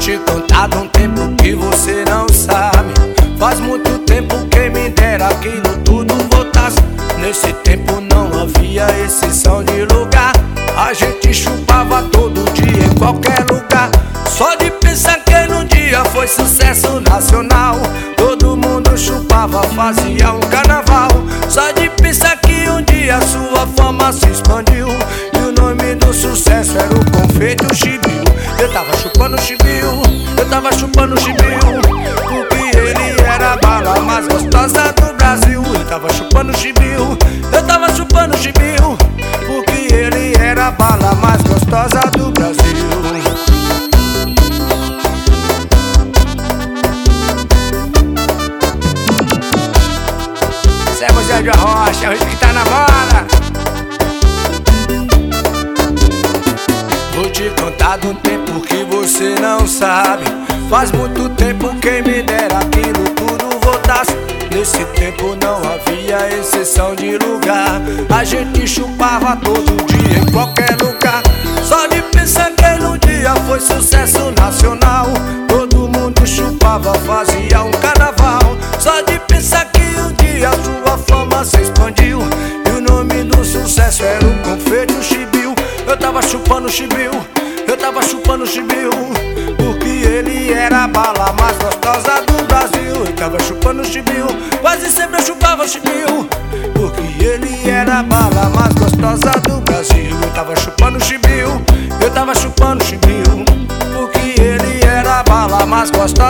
te contar de um tempo que você não sabe. Faz muito tempo, quem me dera aquilo tudo voltasse. Nesse tempo não havia exceção de lugar. A gente chupava todo dia em qualquer lugar. Só de pensar que num dia foi sucesso nacional. Todo mundo chupava, fazia um carnaval. Só de pensar que um dia sua fama se expandiu. E o nome do sucesso era o Confeito Chibio. Eu tava chupando chibio, eu tava chupando chibio, porque ele era a bala mais gostosa do Brasil. Eu tava chupando chibio, eu tava chupando chibio, porque ele era a bala mais gostosa do Brasil. Zé Moisés de Arrocha, é o ritmo que tá na moda. Vou te contar de um tempo que você não sabe. Faz muito tempo, quem me dera aquilo tudo voltasse. Nesse tempo não havia exceção de lugar. A gente chupava todo dia em qualquer lugar. Só de pensar que no dia foi sucesso nacional. Todo mundo chupava, fazia um carnaval. Só de pensar que um dia sua fama se expandiu. E o nome do sucesso era o Confeito Chibio. Eu tava chupando chibio, eu tava chupando chibio, porque ele era a bala mais gostosa do Brasil. Eu tava chupando chibio, quase sempre eu chupava chibio, porque ele era a bala mais gostosa do Brasil. Eu tava chupando chibio, eu tava chupando chibio, porque ele era a bala mais gostosa